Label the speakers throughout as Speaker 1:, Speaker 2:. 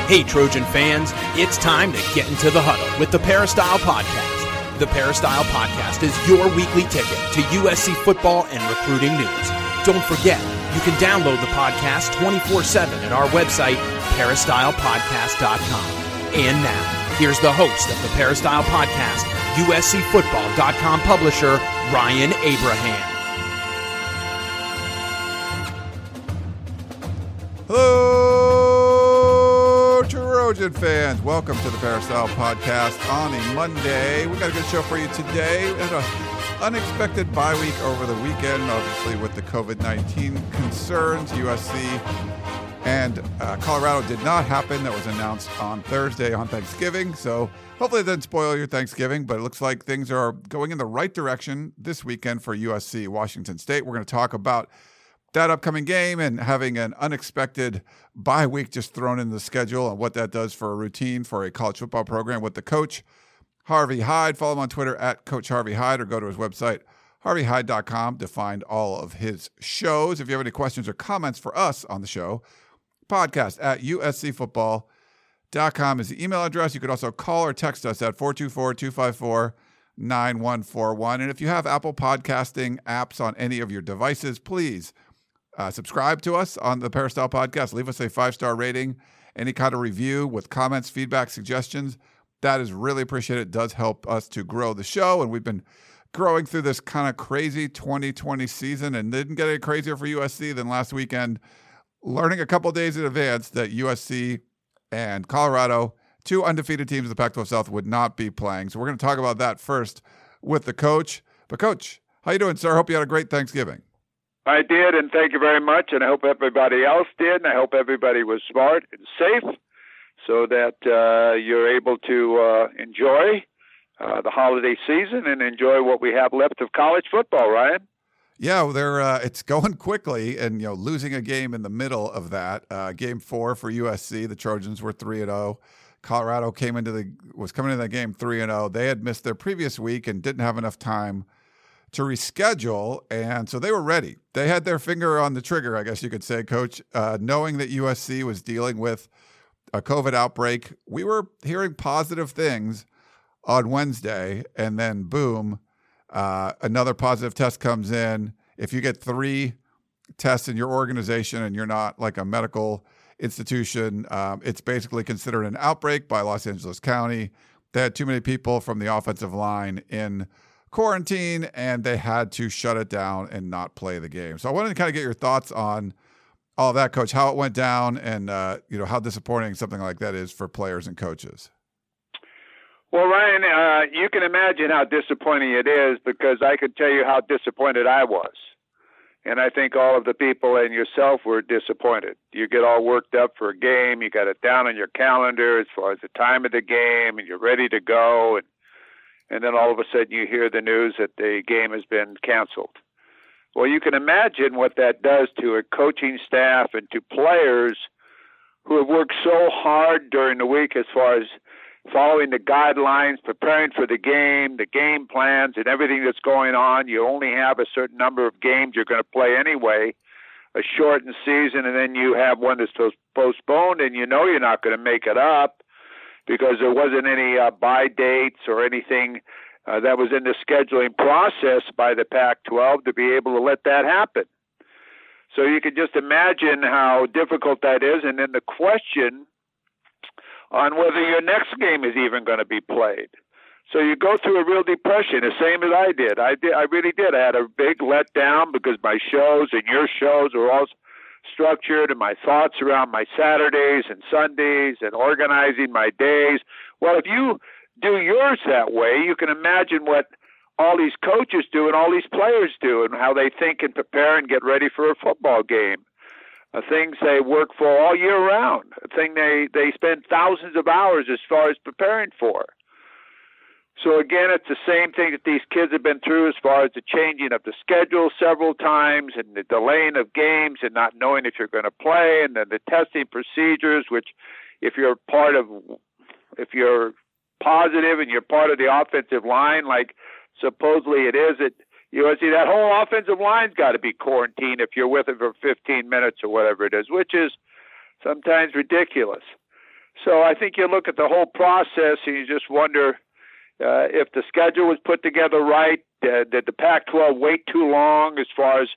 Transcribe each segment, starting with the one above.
Speaker 1: Hey, Trojan fans, it's time to get into the huddle with the Peristyle Podcast. The Peristyle Podcast is your weekly ticket to USC football and recruiting news. Don't forget, you can download the podcast 24/7 at our website, peristylepodcast.com. And now, here's the host of the Peristyle Podcast, USCFootball.com publisher, Ryan Abraham.
Speaker 2: Hello, Trojan fans. Welcome to the Peristyle Podcast on a Monday. We got a good show for you today. We had an unexpected bye week over the weekend, obviously with the COVID-19 concerns. USC and Colorado did not happen. That was announced on Thursday on Thanksgiving. So hopefully it didn't spoil your Thanksgiving, but it looks like things are going in the right direction this weekend for USC, Washington State. We're going to talk about that upcoming game and having an unexpected bye week just thrown in the schedule and what that does for a routine for a college football program with the coach, Harvey Hyde. Follow him on Twitter at Coach Harvey Hyde or go to his website, harveyhyde.com, to find all of his shows. If you have any questions or comments for us on the show, podcast at uscfootball.com is the email address. You could also call or text us at 424-254-9141. And if you have Apple podcasting apps on any of your devices, please subscribe to us on the Peristyle Podcast. Leave us a 5-star rating, any kind of review with comments, feedback, suggestions. That is really appreciated. It does help us to grow the show. And we've been growing through this kind of crazy 2020 season and didn't get any crazier for USC than last weekend, learning a couple days in advance that USC and Colorado, two undefeated teams of the Pac-12 South, would not be playing. So we're going to talk about that first with the coach. But Coach, how you doing, sir? I hope you had a great Thanksgiving.
Speaker 3: I did, and thank you very much, and I hope everybody else did, and I hope everybody was smart and safe so that you're able to enjoy the holiday season and enjoy what we have left of college football, Ryan.
Speaker 2: Yeah, it's going quickly, and losing a game in the middle of that. Game 4 for USC, the Trojans were 3-0. Colorado was coming into the game 3-0. They had missed their previous week and didn't have enough time to reschedule, and so they were ready. They had their finger on the trigger, I guess you could say, Coach, knowing that USC was dealing with a COVID outbreak. We were hearing positive things on Wednesday, and then boom, another positive test comes in. If you get 3 tests in your organization and you're not like a medical institution, it's basically considered an outbreak by Los Angeles County. They had too many people from the offensive line in quarantine, and they had to shut it down and not play the game. So I wanted to kind of get your thoughts on all of that, Coach, how it went down and, how disappointing something like that is for players and coaches.
Speaker 3: Well, Ryan, you can imagine how disappointing it is because I can tell you how disappointed I was. And I think all of the people and yourself were disappointed. You get all worked up for a game. You got it down on your calendar as far as the time of the game, and you're ready to go. And then all of a sudden you hear the news that the game has been canceled. Well, you can imagine what that does to a coaching staff and to players who have worked so hard during the week as far as following the guidelines, preparing for the game plans, and everything that's going on. You only have a certain number of games you're going to play anyway, a shortened season, and then you have one that's postponed, and you're not going to make it up because there wasn't any bye dates or anything that was in the scheduling process by the Pac-12 to be able to let that happen. So you can just imagine how difficult that is, and then the question on whether your next game is even going to be played. So you go through a real depression, the same as I did. I really did. I had a big letdown because my shows and your shows were all structured, and my thoughts around my Saturdays and Sundays and organizing my days. Well, if you do yours that way, you can imagine what all these coaches do and all these players do and how they think and prepare and get ready for a football game. Things they work for all year round, a thing they spend thousands of hours as far as preparing for. So again, it's the same thing that these kids have been through as far as the changing of the schedule several times and the delaying of games and not knowing if you're going to play, and then the testing procedures, which if you're positive and you're part of the offensive line, like supposedly it is at USC, that whole offensive line's got to be quarantined if you're with it for 15 minutes or whatever it is, which is sometimes ridiculous. So I think you look at the whole process and you just wonder if the schedule was put together right. Did the Pac-12 wait too long as far as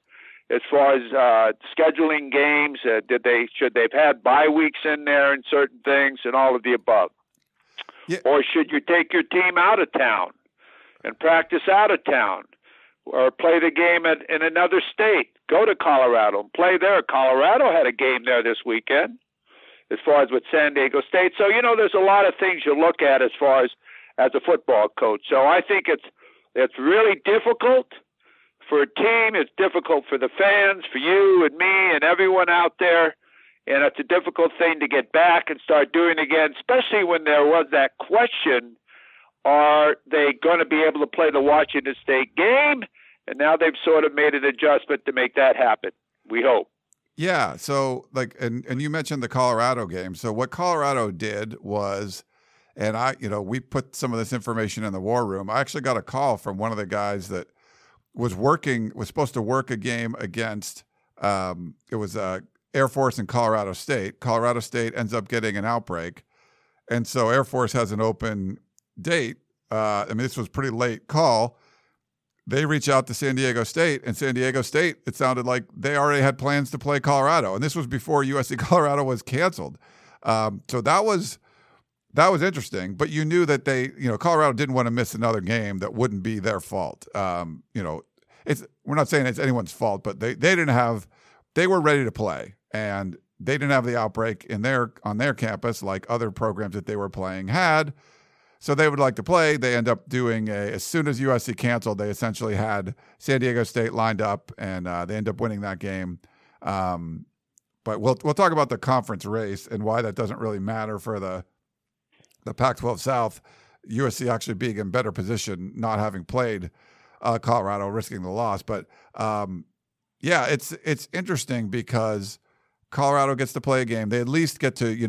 Speaker 3: scheduling games? Should they've had bye weeks in there and certain things and all of the above?
Speaker 2: Yeah.
Speaker 3: Or should you take your team out of town and practice out of town, or play the game in another state? Go to Colorado and play there. Colorado had a game there this weekend as far as with San Diego State. So, there's a lot of things you look at as far as a football coach. So I think it's really difficult for a team. It's difficult for the fans, for you and me and everyone out there. And it's a difficult thing to get back and start doing again, especially when there was that question, are they going to be able to play the Washington State game? And now they've sort of made an adjustment to make that happen, we hope.
Speaker 2: Yeah. So and you mentioned the Colorado game. So what Colorado did was, and we put some of this information in the war room. I actually got a call from one of the guys that was supposed to work a game against, it was Air Force and Colorado State. Colorado State ends up getting an outbreak. And so Air Force has an open date. This was a pretty late call. They reach out to San Diego State, and San Diego State, it sounded like they already had plans to play Colorado. And this was before USC Colorado was canceled. So that was interesting, but you knew that Colorado didn't want to miss another game that wouldn't be their fault. We're not saying it's anyone's fault, but they were ready to play, and they didn't have the outbreak on their campus like other programs that they were playing had. So they would like to play. They end up doing as soon as USC canceled, they essentially had San Diego State lined up, and they end up winning that game. But we'll talk about the conference race and why that doesn't really matter for the Pac-12 South. USC actually being in better position, not having played Colorado, risking the loss. But it's interesting because Colorado gets to play a game. They at least get to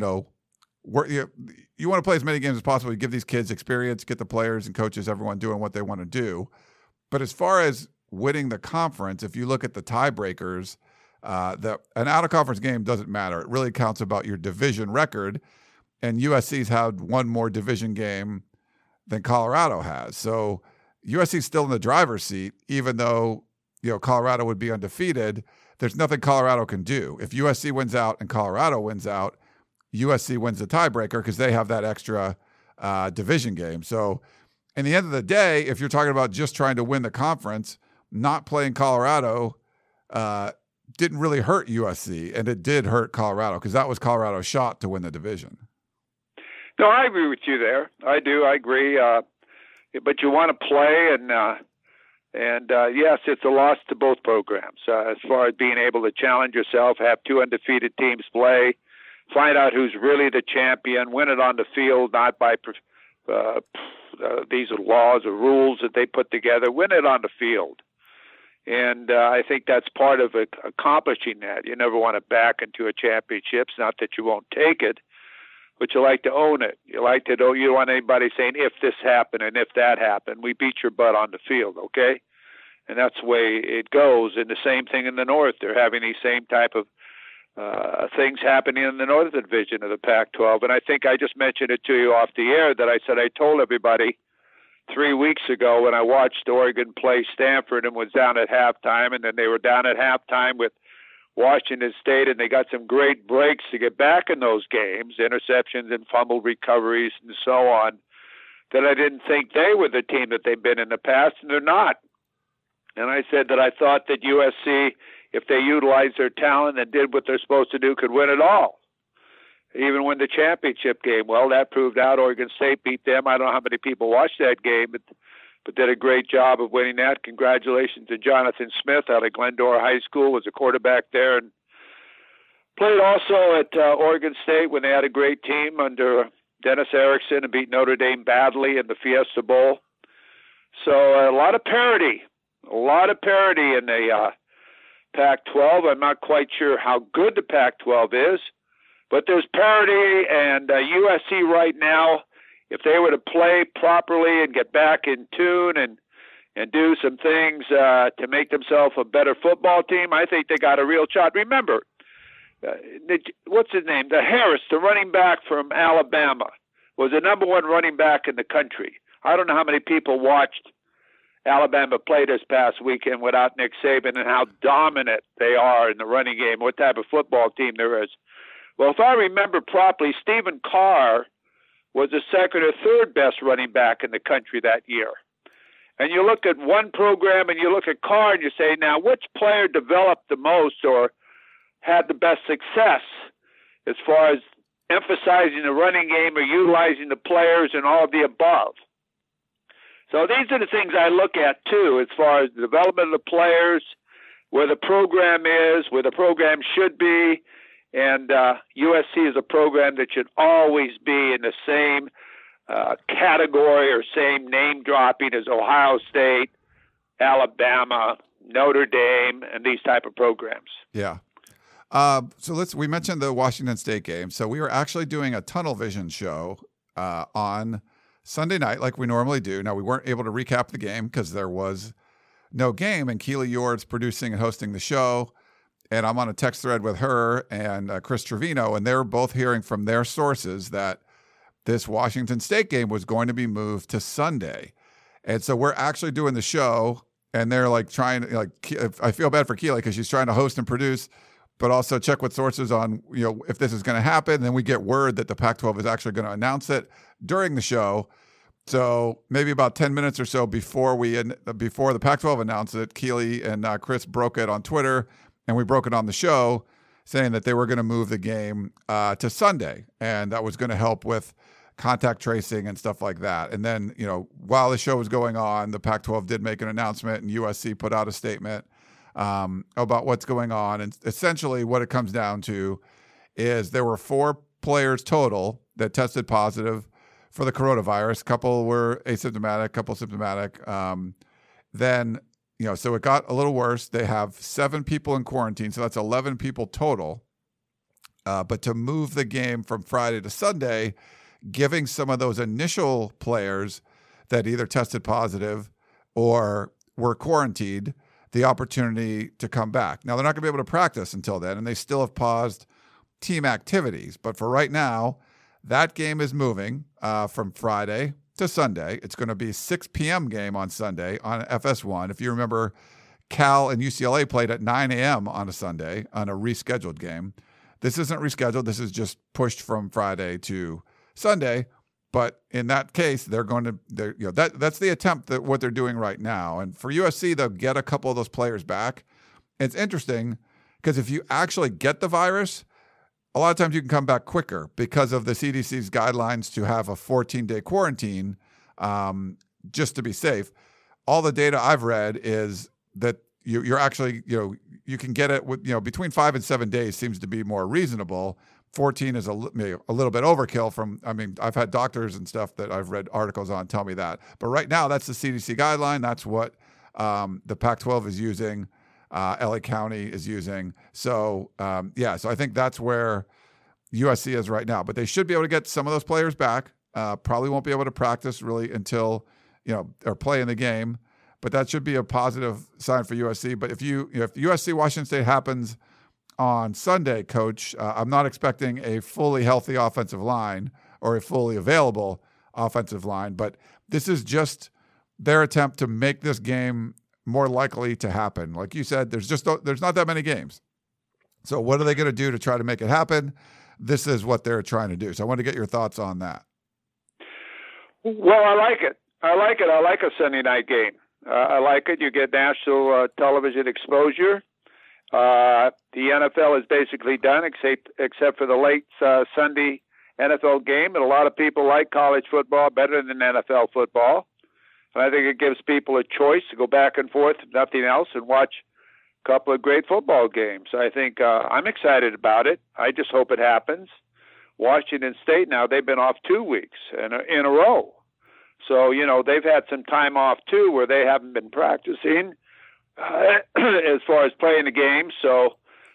Speaker 2: you want to play as many games as possible. You give these kids experience, get the players and coaches, everyone doing what they want to do. But as far as winning the conference, if you look at the tiebreakers, an out-of-conference game doesn't matter. It really counts about your division record, and USC's had one more division game than Colorado has. So USC's still in the driver's seat, even though Colorado would be undefeated. There's nothing Colorado can do. If USC wins out and Colorado wins out, USC wins the tiebreaker because they have that extra division game. So in the end of the day, if you're talking about just trying to win the conference, not playing Colorado didn't really hurt USC, and it did hurt Colorado because that was Colorado's shot to win the division.
Speaker 3: No, I agree with you there. I do. I agree. But you want to play, and yes, it's a loss to both programs as far as being able to challenge yourself, have two undefeated teams play, find out who's really the champion, win it on the field, not by these laws or rules that they put together. Win it on the field. And I think that's part of accomplishing that. You never want to back into a championship. It's not that you won't take it, but you like to own it. You like to know. You don't want anybody saying, if this happened and if that happened. We beat your butt on the field, okay? And that's the way it goes. And the same thing in the North. They're having these same type of things happening in the Northern Division of the Pac-12. And I think I just mentioned it to you off the air that I told everybody 3 weeks ago when I watched Oregon play Stanford and was down at halftime, and then they were down at halftime with Washington State, and they got some great breaks to get back in those games, interceptions and fumble recoveries and so on, that I didn't think they were the team that they've been in the past, and they're not. And I said that I thought that USC, if they utilized their talent and did what they're supposed to do, could win it all, even win the championship game. Well, that proved out. Oregon State beat them. I don't know how many people watched that game, but did a great job of winning that. Congratulations to Jonathan Smith out of Glendora High School, was a quarterback there, and played also at Oregon State when they had a great team under Dennis Erickson and beat Notre Dame badly in the Fiesta Bowl. So a lot of parity in the Pac-12. I'm not quite sure how good the Pac-12 is, but there's parity, and USC right now, if they were to play properly and get back in tune and do some things to make themselves a better football team, I think they got a real shot. Remember, what's his name? The Harris, the running back from Alabama, was the number one running back in the country. I don't know how many people watched Alabama play this past weekend without Nick Saban and how dominant they are in the running game, what type of football team there is. Well, if I remember properly, Stephen Carr was the second or third best running back in the country that year. And you look at one program and you look at Carr and you say, now, which player developed the most or had the best success as far as emphasizing the running game or utilizing the players and all of the above? So these are the things I look at, too, as far as the development of the players, where the program is, where the program should be. And USC is a program that should always be in the same category or same name dropping as Ohio State, Alabama, Notre Dame, and these type of programs.
Speaker 2: Yeah. So we mentioned the Washington State game. So we were actually doing a Tunnel Vision show on Sunday night, like we normally do. Now, we weren't able to recap the game because there was no game, and Keely Yord's producing and hosting the show. And I'm on a text thread with her and Chris Trevino, and they're both hearing from their sources that this Washington State game was going to be moved to Sunday. And so we're actually doing the show, and they're like trying, like, I feel bad for Keely because she's trying to host and produce, but also check with sources on, if this is going to happen. Then we get word that the Pac-12 is actually going to announce it during the show. So maybe about 10 minutes or so before the Pac-12 announced it, Keely and Chris broke it on Twitter, and we broke it on the show, saying that they were going to move the game to Sunday, and that was going to help with contact tracing and stuff like that. And then, while the show was going on, the Pac-12 did make an announcement, and USC put out a statement about what's going on. And essentially what it comes down to is there were 4 players total that tested positive for the coronavirus. A couple were asymptomatic, a couple symptomatic. Then, so it got a little worse. They have 7 people in quarantine, so that's 11 people total. But to move the game from Friday to Sunday, giving some of those initial players that either tested positive or were quarantined the opportunity to come back. Now, they're not going to be able to practice until then, and they still have paused team activities. But for right now, that game is moving from Friday to Sunday. It's going to be a 6 p.m. game on Sunday on FS1. If you remember, Cal and UCLA played at 9 a.m. on a Sunday on a rescheduled game. This isn't rescheduled. This is just pushed from Friday to Sunday. But in that case, that's the attempt that what they're doing right now. And for USC, they'll get a couple of those players back. It's interesting because if you actually get the virus, a lot of times you can come back quicker because of the CDC's guidelines to have a 14-day quarantine just to be safe. All the data I've read is that you're actually, you can get it with, between 5 and 7 days seems to be more reasonable. 14 is a little bit overkill I've had doctors and stuff that I've read articles on tell me that. But right now, that's the CDC guideline. That's what the Pac-12 is using. LA County is using. So, so I think that's where USC is right now. But they should be able to get some of those players back. Probably won't be able to practice really until, or play in the game. But that should be a positive sign for USC. But if USC Washington State happens on Sunday, Coach, I'm not expecting a fully healthy offensive line or a fully available offensive line. But this is just their attempt to make this game more likely to happen. Like you said, there's not that many games. So what are they going to do to try to make it happen? This is what they're trying to do. So I want to get your thoughts on that.
Speaker 3: Well, I like it. I like a Sunday night game. I like it. You get national television exposure. The NFL is basically done except for the late Sunday NFL game. And a lot of people like college football better than NFL football. And I think it gives people a choice to go back and forth, if nothing else, and watch a couple of great football games. I think I'm excited about it. I just hope it happens. Washington State now, they've been off 2 weeks in a row. So, they've had some time off, too, where they haven't been practicing as far as playing the game. So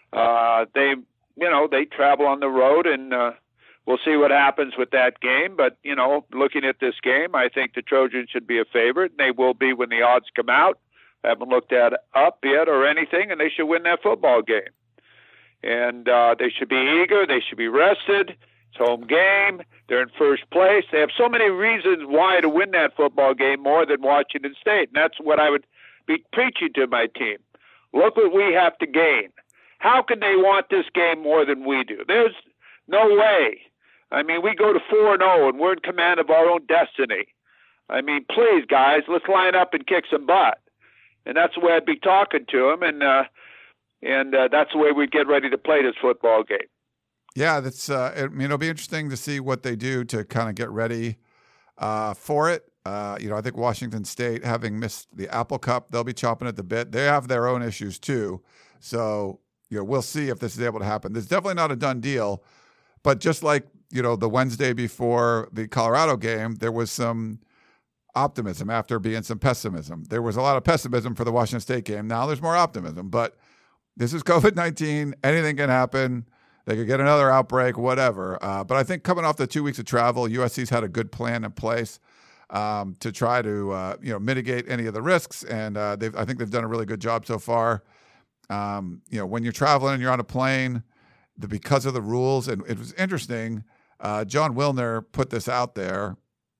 Speaker 3: they travel on the road, and we'll see what happens with that game. But, looking at this game, I think the Trojans should be a favorite, and they will be when the odds come out. I haven't looked at up yet or anything, and they should win that football game. And they should be eager. They should be rested. It's home game. They're in first place. They have so many reasons why to win that football game more than Washington State. And that's what I would be preaching to my team. Look what we have to gain. How can they want this game more than we do? There's no way. I mean, we go to 4-0 and we're in command of our own destiny. I mean, please, guys, let's line up and kick some butt. And that's the way I'd be talking to them, and that's the way we get ready to play this football game.
Speaker 2: Yeah, it'll be interesting to see what they do to kind of get ready for it. I think Washington State, having missed the Apple Cup, they'll be chomping at the bit. They have their own issues too. So, we'll see if this is able to happen. There's definitely not a done deal, but just like, the Wednesday before the Colorado game, there was some optimism after being some pessimism. There was a lot of pessimism for the Washington State game. Now there's more optimism, but this is COVID-19. Anything can happen. They could get another outbreak, whatever. But I think coming off the 2 weeks of travel, USC's had a good plan in place to try to mitigate any of the risks, and I think they've done a really good job so far. When you're traveling and you're on a plane, because of the rules, and it was interesting. John Wilner put this out there.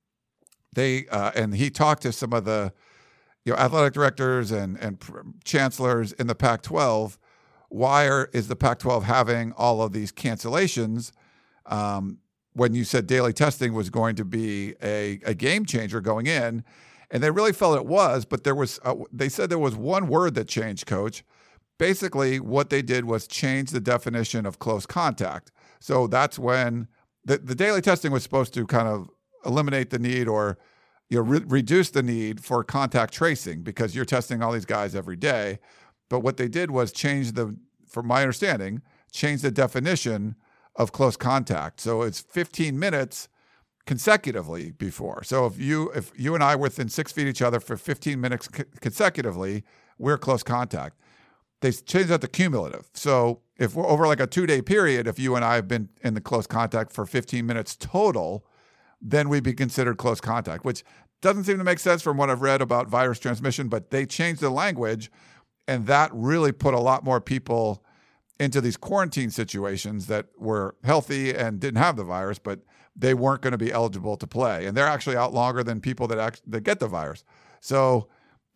Speaker 2: And he talked to some of the athletic directors and chancellors in the Pac-12. Why is the Pac-12 having all of these cancellations when you said daily testing was going to be a game changer going in? And they really felt it was, but they said there was one word that changed, Coach. Basically, what they did was change the definition of close contact. So that's when the daily testing was supposed to kind of eliminate the need or reduce the need for contact tracing because you're testing all these guys every day. But what they did was from my understanding, change the definition of close contact. So it's 15 minutes consecutively before. So if you and I were within 6 feet of each other for 15 minutes consecutively, we're close contact. They changed that to cumulative. So if we're over like a 2-day period, if you and I have been in the close contact for 15 minutes total, then we'd be considered close contact, which doesn't seem to make sense from what I've read about virus transmission, but they changed the language, and that really put a lot more people into these quarantine situations that were healthy and didn't have the virus, but they weren't going to be eligible to play. And they're actually out longer than people that get the virus. So,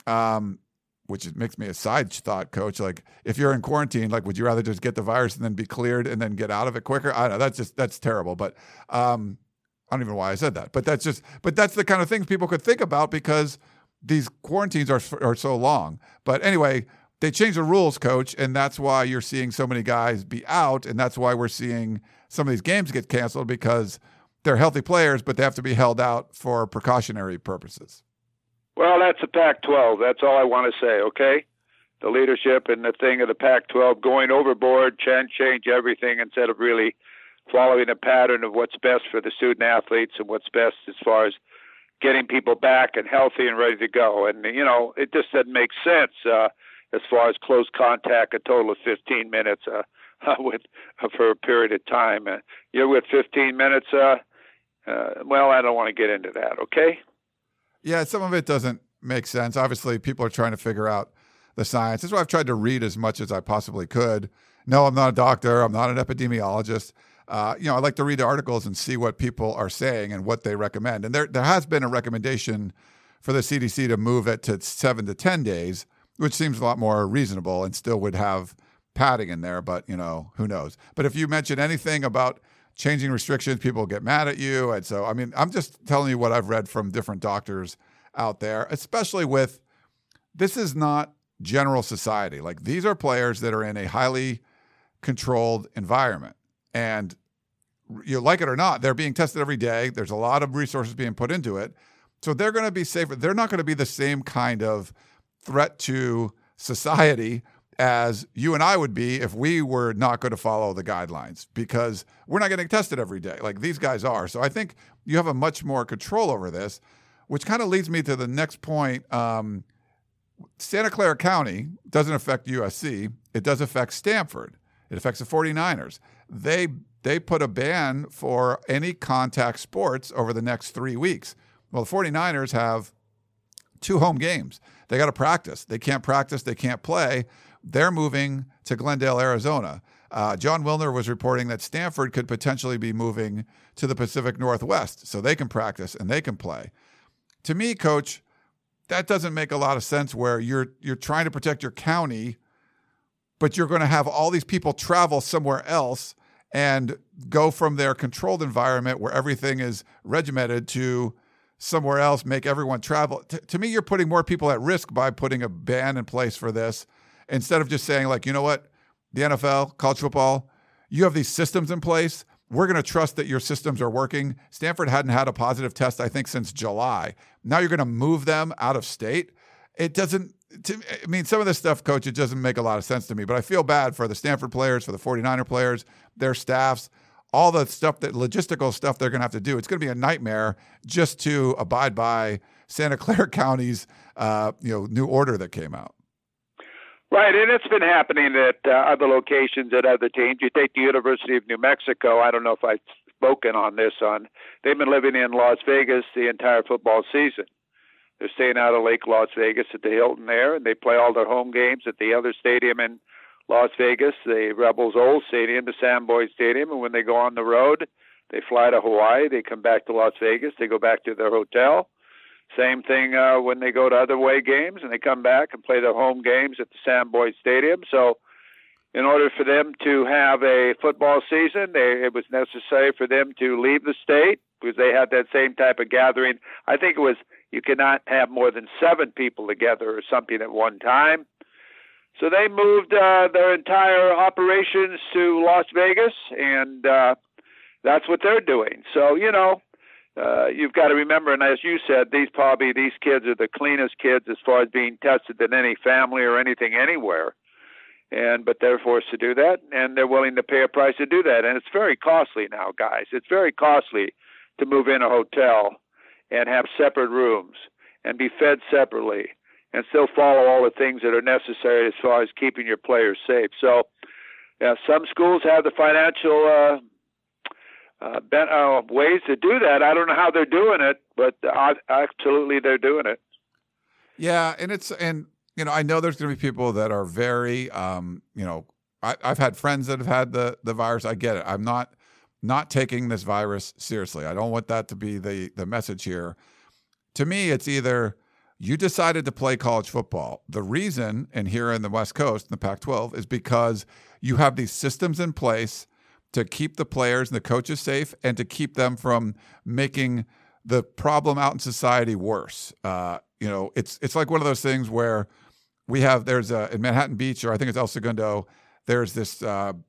Speaker 2: which makes me a side thought, Coach. Like, if you're in quarantine, like, would you rather just get the virus and then be cleared and then get out of it quicker? I don't know. That's terrible. But I don't even know why I said that. But that's the kind of things people could think about because these quarantines are so long. But anyway, they changed the rules, Coach, and that's why you're seeing so many guys be out, and that's why we're seeing some of these games get canceled because they're healthy players, but they have to be held out for precautionary purposes.
Speaker 3: Well, that's the Pac-12. That's all I want to say, okay? The leadership and the thing of the Pac-12 going overboard, change everything instead of really following a pattern of what's best for the student athletes and what's best as far as getting people back and healthy and ready to go. And, it just doesn't make sense as far as close contact, a total of 15 minutes for a period of time. You're with 15 minutes, well, I don't want to get into that, okay?
Speaker 2: Yeah, some of it doesn't make sense. Obviously, people are trying to figure out the science. That's why I've tried to read as much as I possibly could. No, I'm not a doctor. I'm not an epidemiologist. I like to read the articles and see what people are saying and what they recommend. And there has been a recommendation for the CDC to move it to 7 to 10 days, which seems a lot more reasonable and still would have padding in there. But, who knows? But if you mention anything about changing restrictions, people get mad at you. And so, I'm just telling you what I've read from different doctors out there, especially with, this is not general society. Like, these are players that are in a highly controlled environment. And you like it or not, they're being tested every day. There's a lot of resources being put into it. So they're going to be safer. They're not going to be the same kind of threat to society as you and I would be if we were not going to follow the guidelines, because we're not getting tested every day like these guys are. So I think you have a much more control over this, which kind of leads me to the next point. Santa Clara County doesn't affect USC. It does affect Stanford. It affects the 49ers. They put a ban for any contact sports over the next 3 weeks. Well, the 49ers have 2 home games. They got to practice. They can't practice. They can't play. They're moving to Glendale, Arizona. John Wilner was reporting that Stanford could potentially be moving to the Pacific Northwest so they can practice and they can play. To me, Coach, that doesn't make a lot of sense where you're trying to protect your county, but you're going to have all these people travel somewhere else and go from their controlled environment where everything is regimented to somewhere else, make everyone travel. To me, you're putting more people at risk by putting a ban in place for this instead of just saying, like, you know what, the NFL, college football, you have these systems in place. We're going to trust that your systems are working. Stanford hadn't had a positive test, I think, since July. Now you're going to move them out of state. It doesn't, some of this stuff, Coach, it doesn't make a lot of sense to me, but I feel bad for the Stanford players, for the 49er players, their staffs, all the stuff, that logistical stuff they're going to have to do. It's going to be a nightmare just to abide by Santa Clara County's, new order that came out.
Speaker 3: Right, and it's been happening at other locations at other teams. You take the University of New Mexico. I don't know if I've spoken on this. They've been living in Las Vegas the entire football season. They're staying out of Lake Las Vegas at the Hilton there, and they play all their home games at the other stadium in Las Vegas, the Rebels' old stadium, the Sam Boyd Stadium. And when they go on the road, they fly to Hawaii. They come back to Las Vegas. They go back to their hotel. Same thing when they go to other away games, and they come back and play their home games at the Sam Boyd Stadium. So in order for them to have a football season, it was necessary for them to leave the state because they had that same type of gathering. I think it was you cannot have more than 7 people together or something at one time. So they moved their entire operations to Las Vegas, and that's what they're doing. So, you've got to remember, and as you said, these kids are the cleanest kids as far as being tested than any family or anything anywhere. But they're forced to do that, and they're willing to pay a price to do that. And it's very costly now, guys. It's very costly to move in a hotel and have separate rooms and be fed separately and still follow all the things that are necessary as far as keeping your players safe. So some schools have the financial ways to do that. I don't know how they're doing it, but absolutely they're doing it.
Speaker 2: Yeah, and I know there's going to be people that are very, I've had friends that have had the virus. I get it. I'm not taking this virus seriously. I don't want that to be the message here. To me, it's either you decided to play college football. The reason, and here in the West Coast, in the Pac-12, is because you have these systems in place to keep the players and the coaches safe and to keep them from making the problem out in society worse. It's like one of those things where there's in Manhattan Beach, or I think it's El Segundo, there's this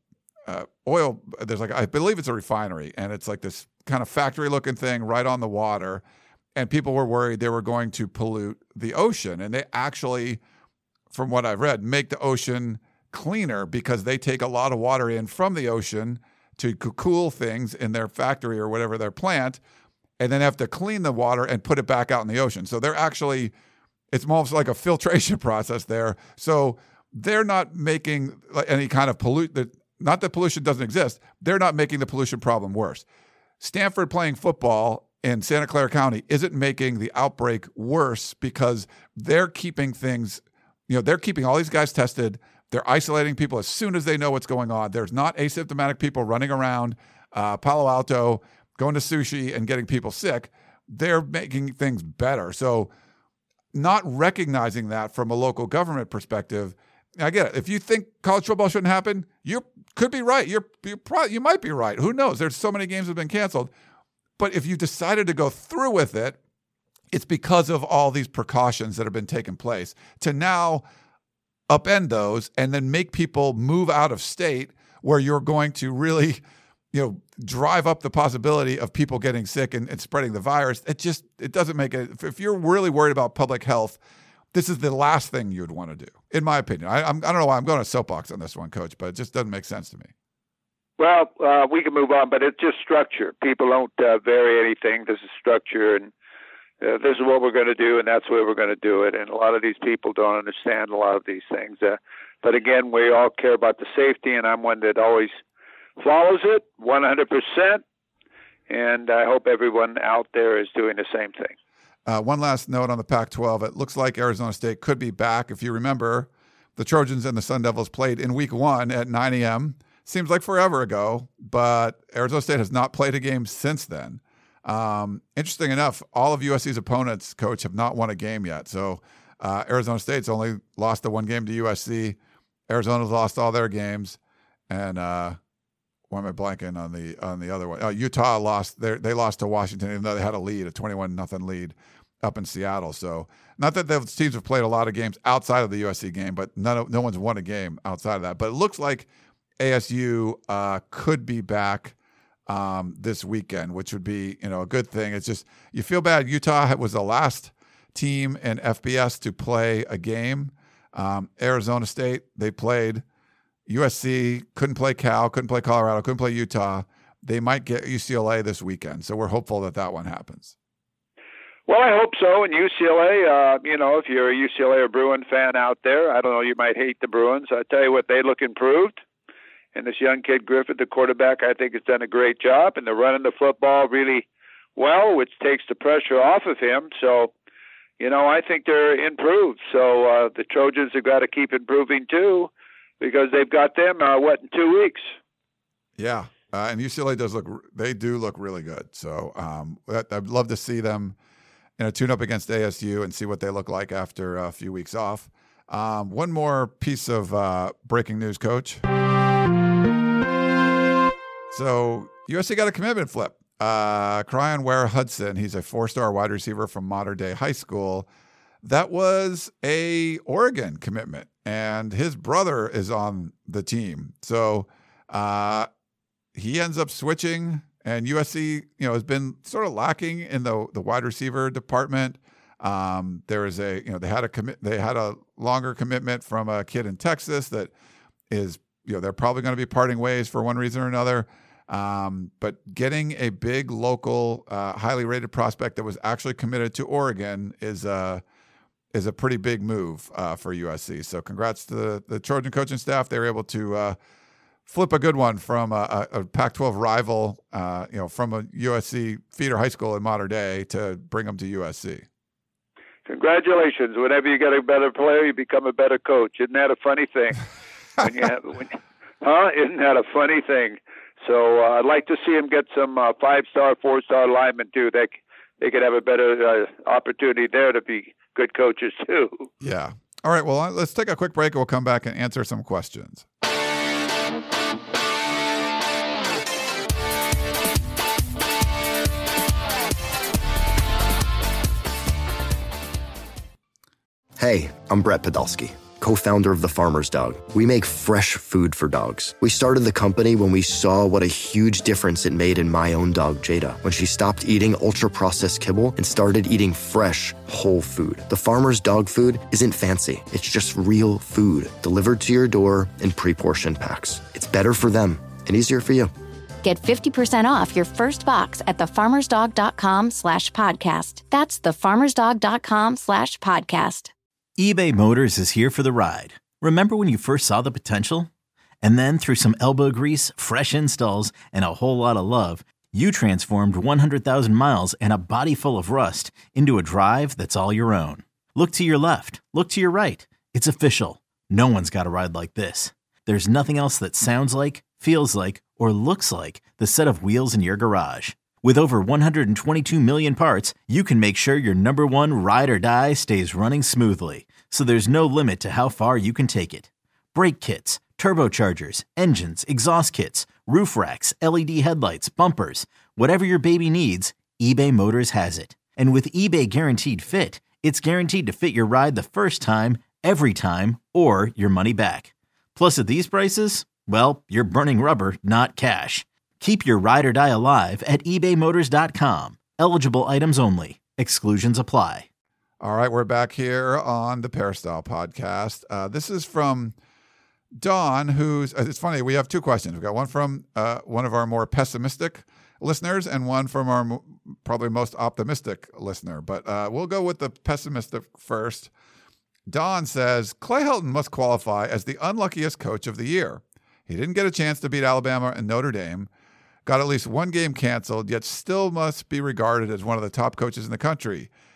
Speaker 2: oil, I believe it's a refinery, and it's like this kind of factory looking thing right on the water. And people were worried they were going to pollute the ocean. And they actually, from what I've read, make the ocean cleaner because they take a lot of water in from the ocean to cool things in their factory or whatever, their plant, and then have to clean the water and put it back out in the ocean. So it's almost like a filtration process there. So they're not making any kind of not that pollution doesn't exist. They're not making the pollution problem worse. Stanford playing football in Santa Clara County isn't making the outbreak worse because they're keeping things, they're keeping all these guys tested. They're isolating people as soon as they know what's going on. There's not asymptomatic people running around Palo Alto, going to sushi and getting people sick. They're making things better. So not recognizing that from a local government perspective, I get it. If you think college football shouldn't happen, you could be right. You might be right. Who knows? There's so many games that have been canceled. But if you decided to go through with it, it's because of all these precautions that have been taking place. To now upend those and then make people move out of state where you're going to really, drive up the possibility of people getting sick and spreading the virus. It doesn't make it. If you're really worried about public health, this is the last thing you'd want to do, in my opinion. I don't know why I'm going to soapbox on this one, Coach, but it just doesn't make sense to me.
Speaker 3: Well, we can move on, but it's just structure. People don't vary anything. This is structure, and this is what we're going to do, and that's where we're going to do it. And a lot of these people don't understand a lot of these things. But again, we all care about the safety, and I'm one that always follows it 100%. And I hope everyone out there is doing the same thing.
Speaker 2: One last note on the Pac-12. It looks like Arizona State could be back. If you remember, the Trojans and the Sun Devils played in week 1 at 9 a.m. seems like forever ago, but Arizona State has not played a game since then. Interesting enough, all of USC's opponents, Coach, have not won a game yet. So Arizona State's only lost the one game to USC. Arizona's lost all their games, and why am I blanking on the other one? Utah lost. They lost to Washington, even though they had a lead, a 21-0 lead up in Seattle. So not that those teams have played a lot of games outside of the USC game, but no one's won a game outside of that. But it looks like ASU could be back this weekend, which would be a good thing. It's just you feel bad. Utah was the last team in FBS to play a game. Arizona State, they played. USC couldn't play Cal, couldn't play Colorado, couldn't play Utah. They might get UCLA this weekend, so we're hopeful that one happens.
Speaker 3: Well, I hope so. And UCLA, if you're a UCLA or Bruin fan out there, I don't know, you might hate the Bruins. I tell you what, they look improved. And this young kid, Griffith, the quarterback, I think has done a great job. And they're running the football really well, which takes the pressure off of him. So, I think they're improved. So the Trojans have got to keep improving too, because they've got them, in 2 weeks.
Speaker 2: Yeah. And UCLA do look really good. So I'd love to see them tune up against ASU and see what they look like after a few weeks off. One more piece of breaking news, Coach. So USC got a commitment flip. Cryon Ware-Hudson, he's a 4-star wide receiver from Mater Dei High School. That was a Oregon commitment, and his brother is on the team. So he ends up switching, and USC, has been sort of lacking in the wide receiver department. There is they had a longer commitment from a kid in Texas that is, they're probably going to be parting ways for one reason or another. But getting a big local, highly rated prospect that was actually committed to Oregon is a pretty big move for USC. So congrats to the Trojan coaching staff. They were able to flip a good one from a Pac-12 rival, from a USC feeder high school in Mater Dei to bring them to USC. Congratulations.
Speaker 3: Whenever you get a better player, you become a better coach. Isn't that a funny thing? Isn't that a funny thing? So I'd like to see him get some 5-star, 4-star linemen too. They could have a better opportunity there to be good coaches too.
Speaker 2: Yeah. All right. Well, let's take a quick break and we'll come back and answer some questions.
Speaker 4: Hey, I'm Brett Podolsky, co-founder of The Farmer's Dog. We make fresh food for dogs. We started the company when we saw what a huge difference it made in my own dog, Jada, when she stopped eating ultra-processed kibble and started eating fresh, whole food. The Farmer's Dog food isn't fancy. It's just real food delivered to your door in pre-portioned packs. It's better for them and easier for you.
Speaker 5: Get 50% off your first box at thefarmersdog.com/podcast. That's thefarmersdog.com/podcast.
Speaker 6: eBay Motors is here for the ride. Remember when you first saw the potential? And then through some elbow grease, fresh installs, and a whole lot of love, you transformed 100,000 miles and a body full of rust into a drive that's all your own. Look to your left. Look to your right. It's official. No one's got a ride like this. There's nothing else that sounds like, feels like, or looks like the set of wheels in your garage. With over 122 million parts, you can make sure your number one ride or die stays running smoothly, so there's no limit to how far you can take it. Brake kits, turbochargers, engines, exhaust kits, roof racks, LED headlights, bumpers, whatever your baby needs, eBay Motors has it. And with eBay Guaranteed Fit, it's guaranteed to fit your ride the first time, every time, or your money back. Plus at these prices, well, you're burning rubber, not cash. Keep your ride or die alive at ebaymotors.com. Eligible items only. Exclusions apply.
Speaker 2: All right, we're back here on the Peristyle podcast. This is from Dawn, who's, it's funny, we have two questions. We've got one from one of our more pessimistic listeners and one from our probably most optimistic listener. But we'll go with the pessimistic first. Dawn says, Clay Helton must qualify as the unluckiest coach of the year. He didn't get a chance to beat Alabama and Notre Dame, got at least one game canceled, yet still must be regarded as one of the top coaches in the country.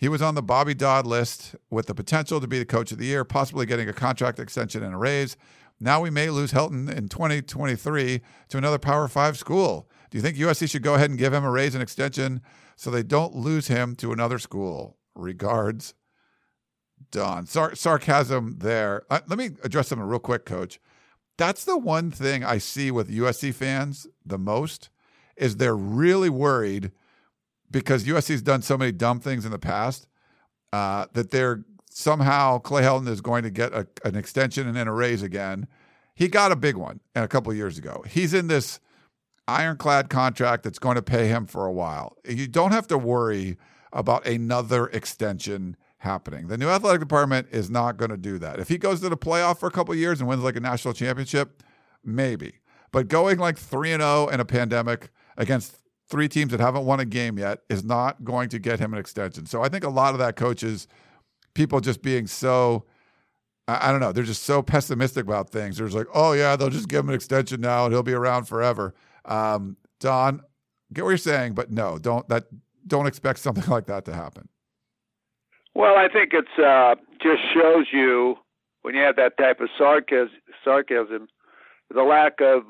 Speaker 2: He was on the Bobby Dodd list with the potential to be the coach of the year, possibly getting a contract extension and a raise. Now we may lose Helton in 2023 to another Power 5 school. Do you think USC should go ahead and give him a raise and extension so they don't lose him to another school? Regards, Don. Sarcasm there. Let me address something real quick, Coach. That's the one thing I see with USC fans the most is they're really worried because USC's done so many dumb things in the past that they're somehow Clay Helton is going to get an extension and then a raise again. He got a big one a couple of years ago. He's in this ironclad contract that's going to pay him for a while. You don't have to worry about another extension happening. The new athletic department is not going to do that. If he goes to the playoff for a couple of years and wins like a national championship, maybe. But going like 3-0 in a pandemic against 3 teams that haven't won a game yet is not going to get him an extension. So I think a lot of that, Coach, is people just being so, I don't know, they're just so pessimistic about things. There's like, oh yeah, they'll just give him an extension now and he'll be around forever. Don, get what you're saying, but no, don't expect something like that to happen.
Speaker 3: Well, I think it's just shows you when you have that type of sarcasm, the lack of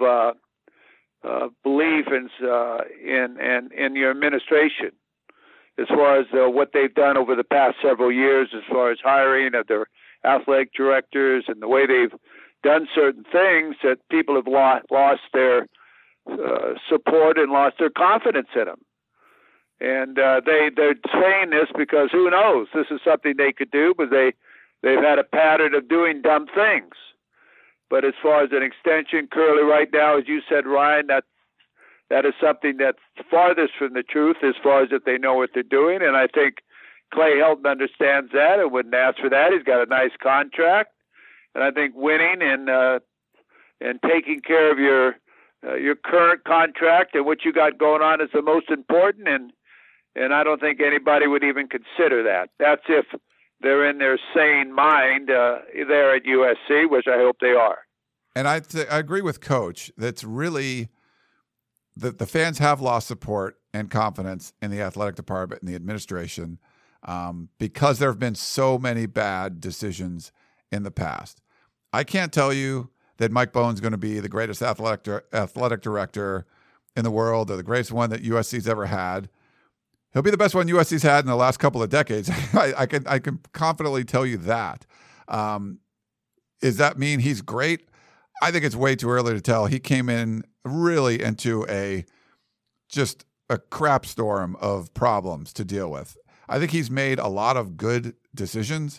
Speaker 3: belief in your administration, as far as what they've done over the past several years, as far as hiring of their athletic directors and the way they've done certain things, that people have lost their support and lost their confidence in them. And they're saying this because who knows? This is something they could do, but they've had a pattern of doing dumb things. But as far as an extension, currently right now, as you said, Ryan, that is something that's farthest from the truth as far as that they know what they're doing. And I think Clay Helton understands that and wouldn't ask for that. He's got a nice contract. And I think winning and taking care of your current contract and what you got going on is the most important. And I don't think anybody would even consider that. That's if they're in their sane mind there at USC, which I hope they are.
Speaker 2: And I agree with Coach. That's really the fans have lost support and confidence in the athletic department and the administration because there have been so many bad decisions in the past. I can't tell you that Mike Bohn's going to be the greatest athletic director in the world or the greatest one that USC's ever had. He'll be the best one USC's had in the last couple of decades. I can confidently tell you that. Does that mean he's great? I think it's way too early to tell. He came in really into just a crap storm of problems to deal with. I think he's made a lot of good decisions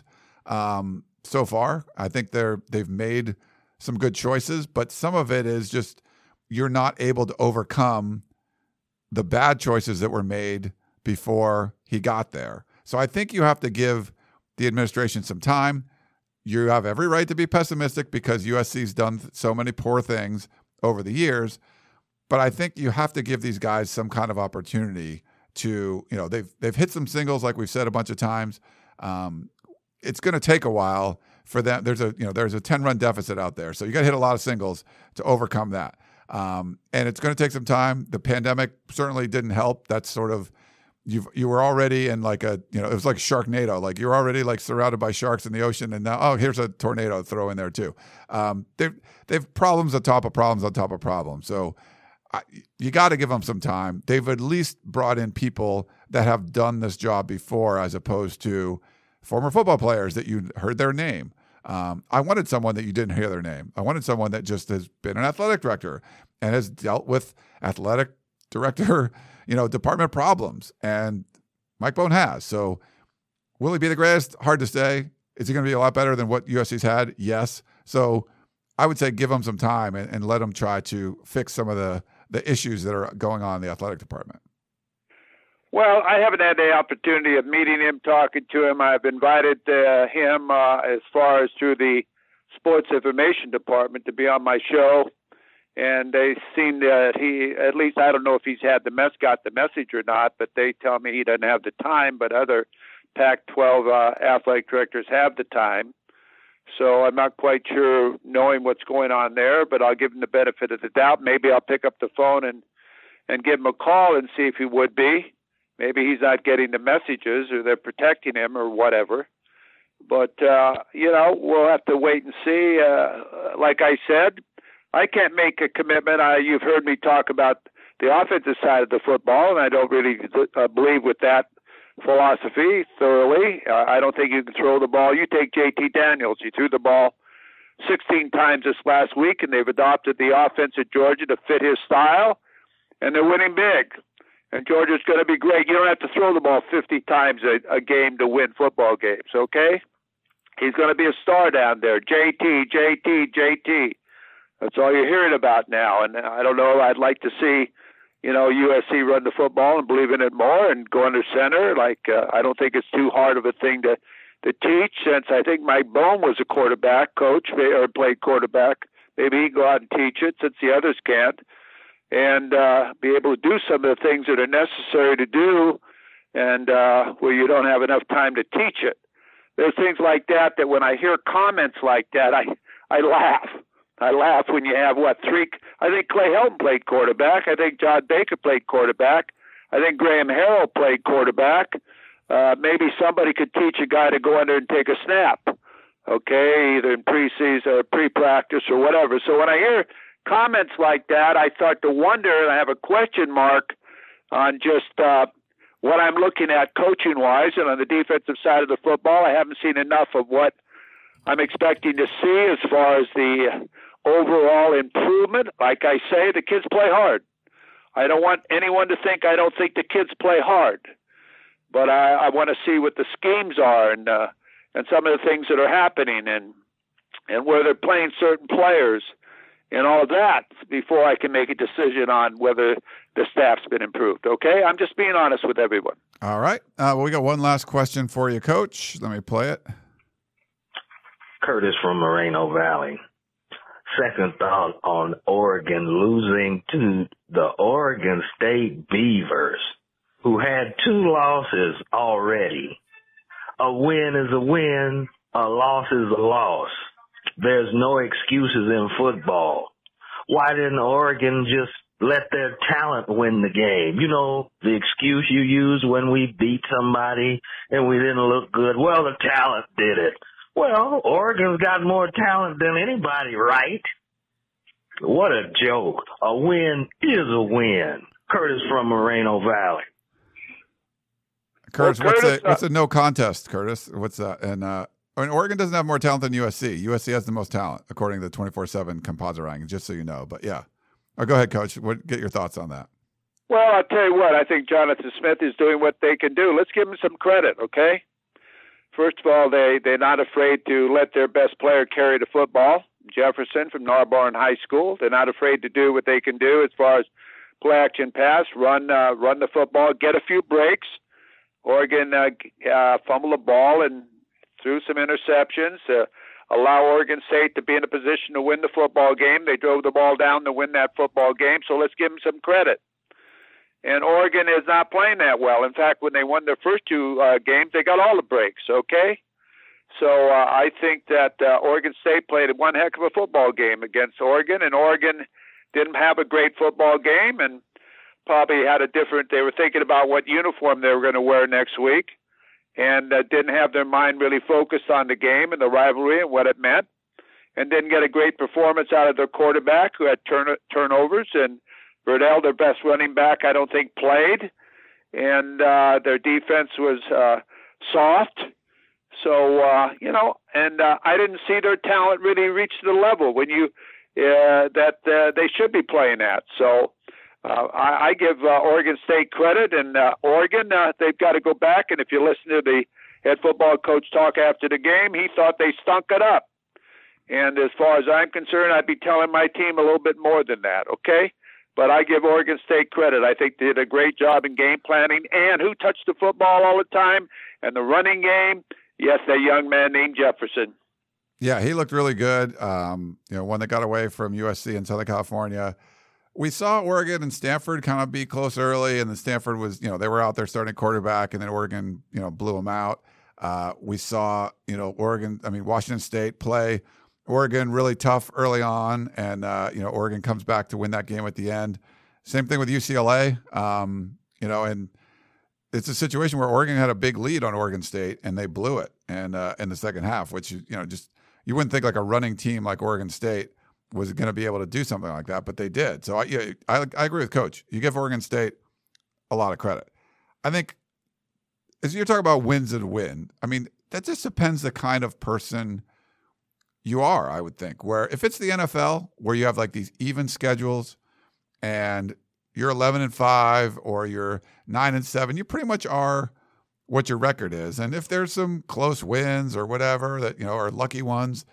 Speaker 2: so far. I think they've made some good choices, but some of it is just you're not able to overcome the bad choices that were made before he got there. So I think you have to give the administration some time. You have every right to be pessimistic because USC's done so many poor things over the years, but I think you have to give these guys some kind of opportunity to, they've hit some singles like we've said a bunch of times. It's going to take a while for them. There's a 10-run deficit out there. So you got to hit a lot of singles to overcome that. And it's going to take some time. The pandemic certainly didn't help. That's sort of, you were already in like it was like Sharknado. Like you're already like surrounded by sharks in the ocean. And now, here's a tornado to throw in there too. They've problems on top of problems on top of problems. So you got to give them some time. They've at least brought in people that have done this job before, as opposed to former football players that you heard their name. I wanted someone that you didn't hear their name. I wanted someone that just has been an athletic director and has dealt with athletic director, department problems. And Mike Bohn has. So will he be the greatest? Hard to say. Is he going to be a lot better than what USC's had? Yes. So I would say give him some time and let him try to fix some of the issues that are going on in the athletic department.
Speaker 3: Well, I haven't had the opportunity of meeting him, talking to him. I've invited him as far as through the sports information department to be on my show. And they seem that at least I don't know if he's got the message or not, but they tell me he doesn't have the time, but other Pac-12 athletic directors have the time. So I'm not quite sure knowing what's going on there, but I'll give him the benefit of the doubt. Maybe I'll pick up the phone and give him a call and see if he would be. Maybe he's not getting the messages, or they're protecting him, or whatever. But, we'll have to wait and see. Like I said, I can't make a commitment. You've heard me talk about the offensive side of the football, and I don't really believe with that philosophy thoroughly. I don't think you can throw the ball. You take J.T. Daniels. He threw the ball 16 times this last week, and they've adopted the offense at Georgia to fit his style, and they're winning big. And Georgia's going to be great. You don't have to throw the ball 50 times a game to win football games, okay? He's going to be a star down there. JT. That's all you're hearing about now. And I don't know, I'd like to see, USC run the football and believe in it more and go under center. I don't think it's too hard of a thing to teach, since I think Mike Bohm was a quarterback coach or played quarterback. Maybe he can go out and teach it since the others can't, and be able to do some of the things that are necessary to do, and where you don't have enough time to teach it. There's things like that when I hear comments like that, I laugh. I laugh when you have, three? I think Clay Helton played quarterback. I think John Baker played quarterback. I think Graham Harrell played quarterback. Maybe somebody could teach a guy to go under and take a snap, okay, either in preseason or pre-practice or whatever. So when I hear comments like that, I start to wonder, and I have a question mark on just what I'm looking at coaching-wise. And on the defensive side of the football, I haven't seen enough of what I'm expecting to see as far as the overall improvement. Like I say, the kids play hard. I don't want anyone to think I don't think the kids play hard. But I want to see what the schemes are and some of the things that are happening and where they're playing certain players and all that before I can make a decision on whether the staff's been improved. Okay? I'm just being honest with everyone.
Speaker 2: All right. We got one last question for you, Coach. Let me play it.
Speaker 7: Curtis from Moreno Valley. Second thought on Oregon losing to the Oregon State Beavers, who had 2 losses already. A win is a win, a loss is a loss. There's no excuses in football. Why didn't Oregon just let their talent win the game? You know, the excuse you use when we beat somebody and we didn't look good. Well, the talent did it. Well, Oregon's got more talent than anybody, right? What a joke. A win is a win. Curtis from Moreno Valley.
Speaker 2: Curtis, what's a no contest, Curtis? What's that? And Oregon doesn't have more talent than USC. USC has the most talent, according to the 24/7 composite ranking, just so you know. But, yeah. Go ahead, Coach. Get your thoughts on that.
Speaker 3: Well, I'll tell you what. I think Jonathan Smith is doing what they can do. Let's give him some credit, okay? First of all, they're not afraid to let their best player carry the football, Jefferson from Narbonne High School. They're not afraid to do what they can do as far as play action pass, run the football, get a few breaks. Oregon fumbled the ball and threw some interceptions, allow Oregon State to be in a position to win the football game. They drove the ball down to win that football game, so let's give them some credit. And Oregon is not playing that well. In fact, when they won their first 2 games, they got all the breaks, okay? So I think that Oregon State played one heck of a football game against Oregon, and Oregon didn't have a great football game and probably had they were thinking about what uniform they were going to wear next week and didn't have their mind really focused on the game and the rivalry and what it meant, and didn't get a great performance out of their quarterback, who had turnovers, and Verdell, their best running back, I don't think played, and their defense was soft. So, and I didn't see their talent really reach the level when that they should be playing at. So I give Oregon State credit, and Oregon, they've got to go back, and if you listen to the head football coach talk after the game, he thought they stunk it up. And as far as I'm concerned, I'd be telling my team a little bit more than that, okay? But I give Oregon State credit. I think they did a great job in game planning. And who touched the football all the time? And the running game, yes, that young man named Jefferson.
Speaker 2: Yeah, he looked really good. One that got away from USC in Southern California. We saw Oregon and Stanford kind of be close early, and then Stanford was, they were out there starting quarterback, and then Oregon, blew them out. We saw, Washington State play Oregon really tough early on, and Oregon comes back to win that game at the end. Same thing with UCLA, and it's a situation where Oregon had a big lead on Oregon State and they blew it, and in the second half, which just you wouldn't think like a running team like Oregon State was going to be able to do something like that, but they did. So I agree with Coach. You give Oregon State a lot of credit. I think as you're talking about wins and win, I mean that just depends the kind of person you are. I would think where if it's the NFL where you have like these even schedules and you're 11-5 or you're 9-7, you pretty much are what your record is. And if there's some close wins or whatever that, are lucky ones,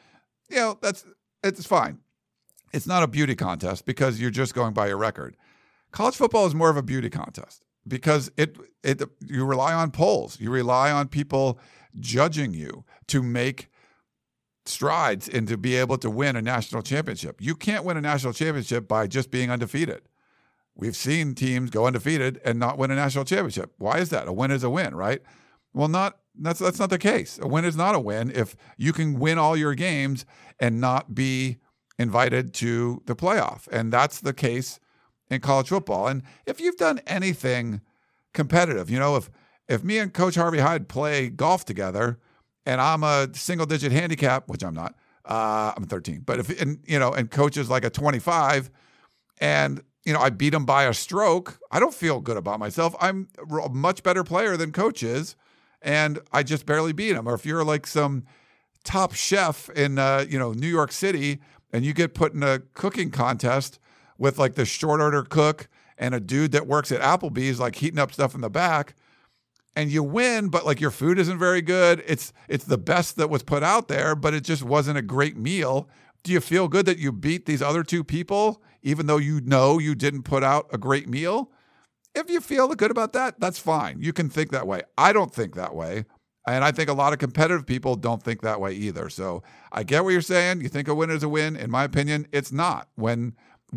Speaker 2: it's fine. It's not a beauty contest because you're just going by your record. College football is more of a beauty contest because you rely on polls. You rely on people judging you to make strides and to be able to win a national championship. You can't win a national championship by just being undefeated. We've seen teams go undefeated and not win a national championship. Why is that? A win is a win, right? Well, that's not the case. A win is not a win if you can win all your games and not be invited to the playoff. And that's the case in college football. And if you've done anything competitive, if me and Coach Harvey Hyde play golf together and I'm a single-digit handicap, which I'm not, I'm 13, but and Coach is like a 25 and I beat him by a stroke, I don't feel good about myself. I'm a much better player than Coach is, and I just barely beat him. Or if you're like some top chef in New York City and you get put in a cooking contest with like the short order cook and a dude that works at Applebee's like heating up stuff in the back, and you win, but like your food isn't very good. It's the best that was put out there, but it just wasn't a great meal. Do you feel good that you beat these other two people, even though you didn't put out a great meal? If you feel good about that, that's fine. You can think that way. I don't think that way. And I think a lot of competitive people don't think that way either. So I get what you're saying. You think a win is a win. In my opinion, it's not when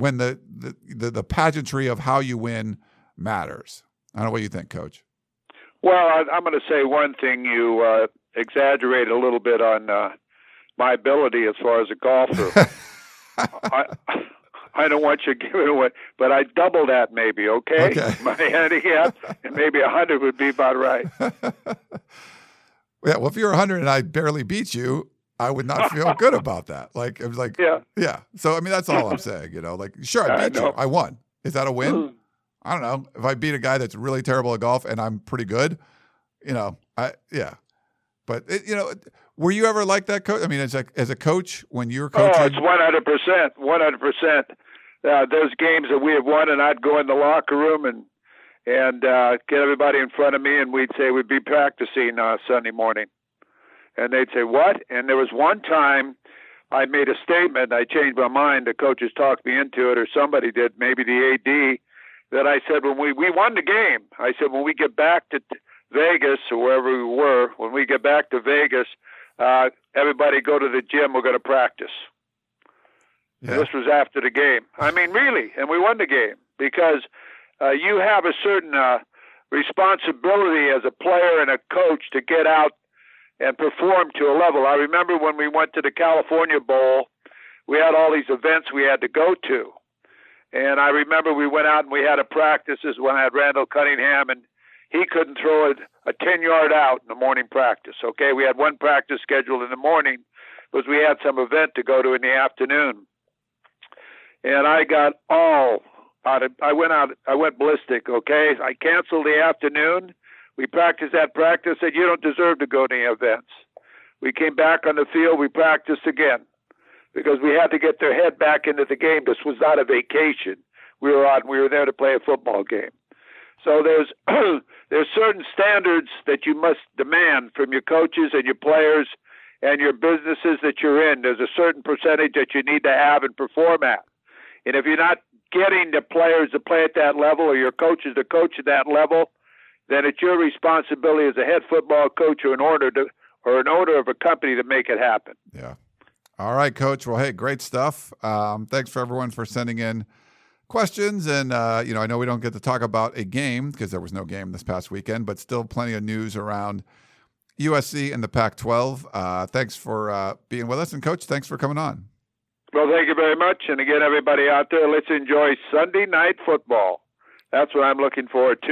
Speaker 2: the pageantry of how you win matters. I don't know what you think, Coach.
Speaker 3: Well, I'm going to say one thing. You exaggerate a little bit on my ability as far as a golfer. I don't want you to give it away, but I double that maybe, okay? My handicap, and maybe 100 would be about right.
Speaker 2: Yeah, well, if you're 100 and I barely beat you, I would not feel good about that. Like, it was like, yeah. So, I mean, that's all I'm saying, sure, I beat you. I won. Is that a win? I don't know. If I beat a guy that's really terrible at golf and I'm pretty good, But, were you ever like that, Coach? I mean, as a coach, when you're coaching?
Speaker 3: Oh, it's 100%. 100%. Those games that we have won, and I'd go in the locker room and get everybody in front of me, and we'd say we'd be practicing Sunday morning. And they'd say, what? And there was one time I made a statement. I changed my mind. The coaches talked me into it, or somebody did, maybe the AD, that I said when we won the game, I said when we get back to Vegas or wherever we were, when we get back to Vegas, everybody go to the gym. We're going to practice. Yeah. This was after the game. I mean, really, and we won the game because you have a certain responsibility as a player and a coach to get out and perform to a level. I remember when we went to the California Bowl, we had all these events we had to go to. And I remember we went out and we had a practice. This is when I had Randall Cunningham, and he couldn't throw it a 10-yard out in the morning practice. Okay, we had one practice scheduled in the morning because we had some event to go to in the afternoon. And I got all out of, I went ballistic, okay? I canceled the afternoon. We practiced that practice, said, you don't deserve to go to the events. We came back on the field, we practiced again because we had to get their head back into the game. This was not a vacation. We were there to play a football game. So there's certain standards that you must demand from your coaches and your players and your businesses that you're in. There's a certain percentage that you need to have and perform at. And if you're not getting the players to play at that level or your coaches to coach at that level, then it's your responsibility as a head football coach or an owner of a company to make it happen.
Speaker 2: Yeah. All right, Coach. Well, hey, great stuff. Thanks for everyone for sending in questions. And, I know we don't get to talk about a game because there was no game this past weekend, but still plenty of news around USC and the Pac-12. Thanks for being with us. And, Coach, thanks for coming on.
Speaker 3: Well, thank you very much. And again, everybody out there, let's enjoy Sunday night football. That's what I'm looking forward to.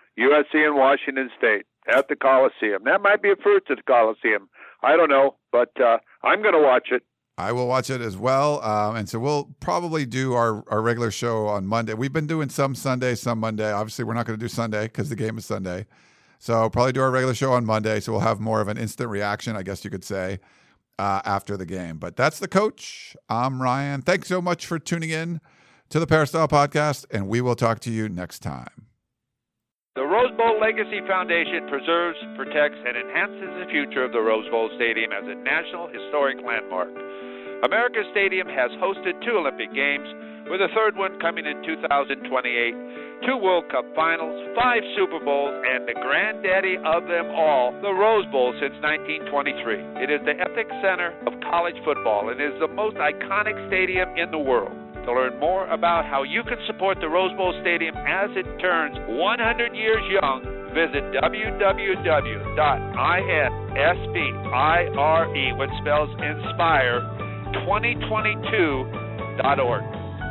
Speaker 3: USC and Washington State at the Coliseum. That might be a first at the Coliseum. I don't know, but I'm going to watch it.
Speaker 2: I will watch it as well. And so we'll probably do our regular show on Monday. We've been doing some Sunday, some Monday. Obviously, we're not going to do Sunday because the game is Sunday. So probably do our regular show on Monday. So we'll have more of an instant reaction, I guess you could say, after the game. But that's the coach. I'm Ryan. Thanks so much for tuning in to the Peristyle Podcast, and we will talk to you next time.
Speaker 8: The Rose Bowl Legacy Foundation preserves, protects, and enhances the future of the Rose Bowl Stadium as a National Historic Landmark. America's Stadium has hosted 2 Olympic Games, with a 3rd one coming in 2028, 2 World Cup Finals, 5 Super Bowls, and the granddaddy of them all, the Rose Bowl since 1923. It is the epic center of college football and is the most iconic stadium in the world. To learn more about how you can support the Rose Bowl Stadium as it turns 100 years young, visit www.INSPIRE, which spells inspire, 2022.org.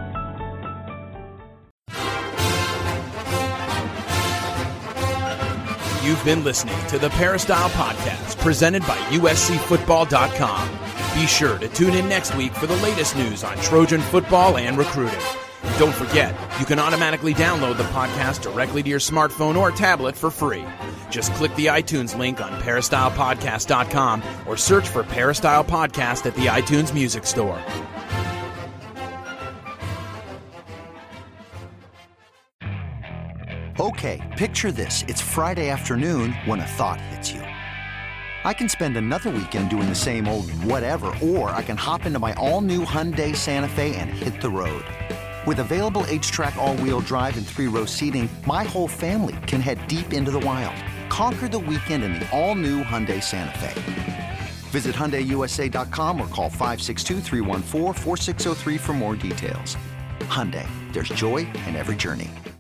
Speaker 1: You've been listening to the Peristyle Podcast, presented by USCFootball.com. Be sure to tune in next week for the latest news on Trojan football and recruiting. Don't forget, you can automatically download the podcast directly to your smartphone or tablet for free. Just click the iTunes link on PeristylePodcast.com or search for Peristyle Podcast at the iTunes Music Store.
Speaker 9: Okay, picture this. It's Friday afternoon when a thought hits you. I can spend another weekend doing the same old whatever, or I can hop into my all-new Hyundai Santa Fe and hit the road. With available H-Track all-wheel drive and 3-row seating, my whole family can head deep into the wild. Conquer the weekend in the all-new Hyundai Santa Fe. Visit HyundaiUSA.com or call 562-314-4603 for more details. Hyundai, there's joy in every journey.